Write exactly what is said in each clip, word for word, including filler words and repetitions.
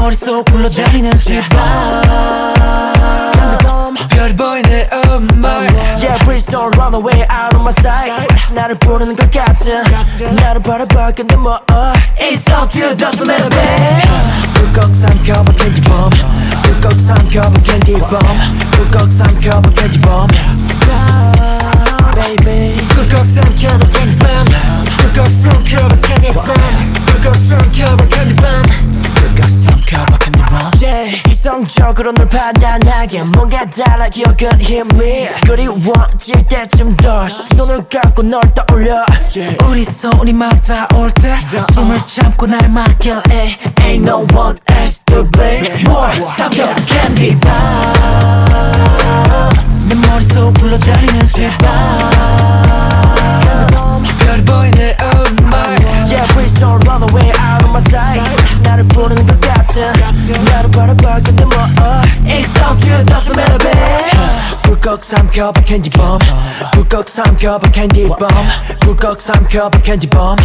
머릿속 굴러다니는 스윗밤 별이 보이네 oh my Yeah please don't run away out of my sight 다시 나를 부르는 것 같은 나를 바라봐 근데 뭐 uh, It's up to you doesn't matter babe 꿀꺽 삼켜봐 캔디 bomb 꿀꺽 삼켜봐 캔디 bomb 꿀꺽 삼켜봐 캔디 bomb Baby 꿀꺽 삼켜봐 캔디 bomb 꿀꺽 삼켜봐 캔디 bomb 꿀꺽 삼켜봐 캔디 bomb 꿀꺽 삼켜봐 캔디 bomb Yeah 이성적으로 널 판단하게 뭔가 달라 기억은 힘이 그리워질 때쯤 다시 눈을 감고 널 떠올려 yeah. 우리 손이 맞닿을 때 숨을 참고 날 맡겨 ay, Ain't no one else to blame yeah. More 삼켜 캔디 밤 내 머릿속 굴러다니는 sweet 밤 별이 보이네 oh my Yeah please don't run away out of my sight 다시 나를 부르는 것 같은 나를 바라봐 근데 뭐 uh, It's all good doesn't matter babe 꿀꺽 삼켜봐 캔디 범 꿀꺽 삼켜봐 캔디 범 꿀꺽 삼켜봐 캔디 범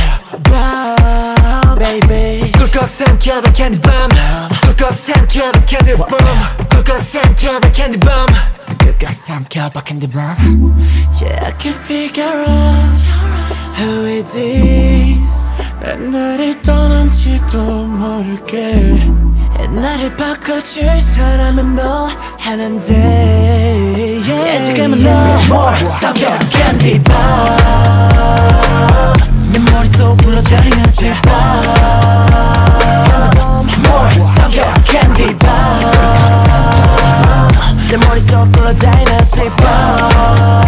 Baby 꿀꺽 삼켜봐 캔디 범 꿀꺽 삼켜봐 캔디 범 꿀꺽 삼켜봐 캔디 범 꿀꺽 삼켜봐 캔디 범 Yeah I can figure out who it is 난 나를 떠난지도 모르게 나를 바꿔줄 사람은 너 하는데 yeah. 지금은 너 More 삼켜 캔디 밤 내 머릿속 굴러다니는 sweet 밤 More 삼켜 캔디 밤 내 머릿속 굴러다니는 sweet 밤